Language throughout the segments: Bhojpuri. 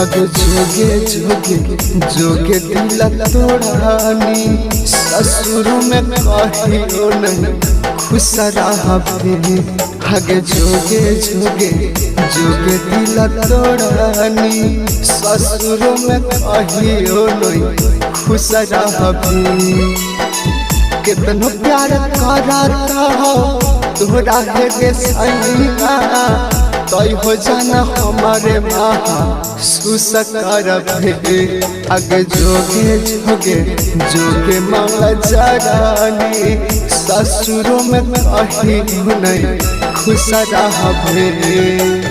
अगे जोगे जोगे जोगे दिल तोड़ानी ससुर में कहियो नहीं खुश रहबे। अगे जोगे जोगे जोगे दिल तोड़ानी ससुर में कहियो नहीं खुश रहबे। कितनो प्यार करता हो तोरा है सैया तय हो जाना हमारे महसूस करबे। अगे जोगे जोगे जोगे माला जरानी ससुरों में कहियो नहीं खुश रहबे।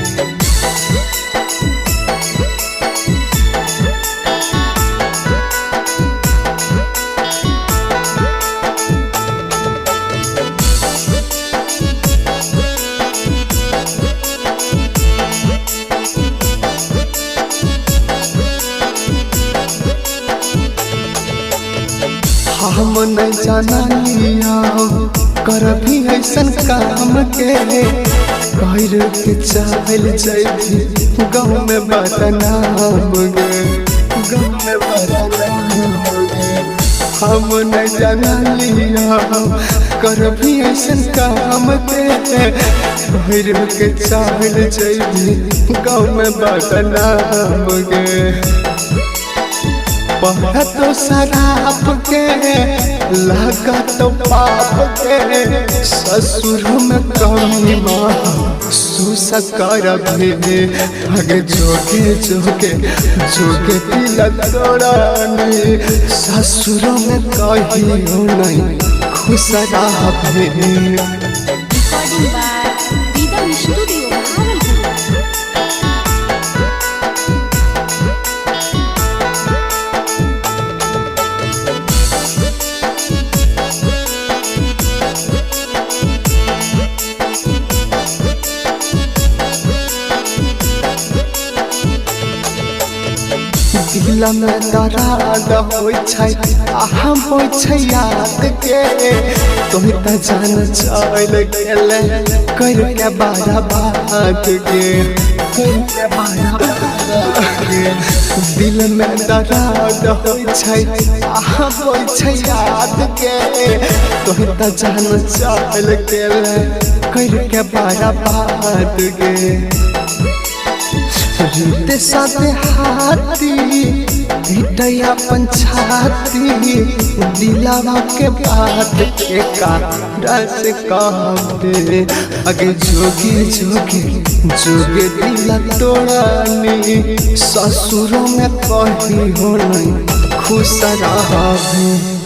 हम नहीं जानिया कर भी ऐसन काम के कर के चल जैबी गाँव में बदनाम गे गाँव में बदनाम गे। हम नहीं जानिया कर भी ऐसन काम के कर के चल जैबी गाँव में बदनाम गे। पढ़ तो शराब के लगा तो पाप के ससुर में कमी महसूस करबे। अगे जोगे जोगे जोगे दिल तोड़ानी ससुर में कहियो नहीं खुश रहबे। दिल में दराद होय छै हम होय छै याद के तोहि त जान चल गेले कर के बर्बाद गे कर के बर्बाद गे। दिल में दराद होय छै हम होय छै याद के तोहि त जान चल गेले कर के बर्बाद गे। रीते साथे हाथी ढिटया पंछाती दिलावा के बात के रस कहबे। अगे जोगे जोगे जोगे दिल तोड़ानी ससुरों में कहियो नहीं खुश रहबे।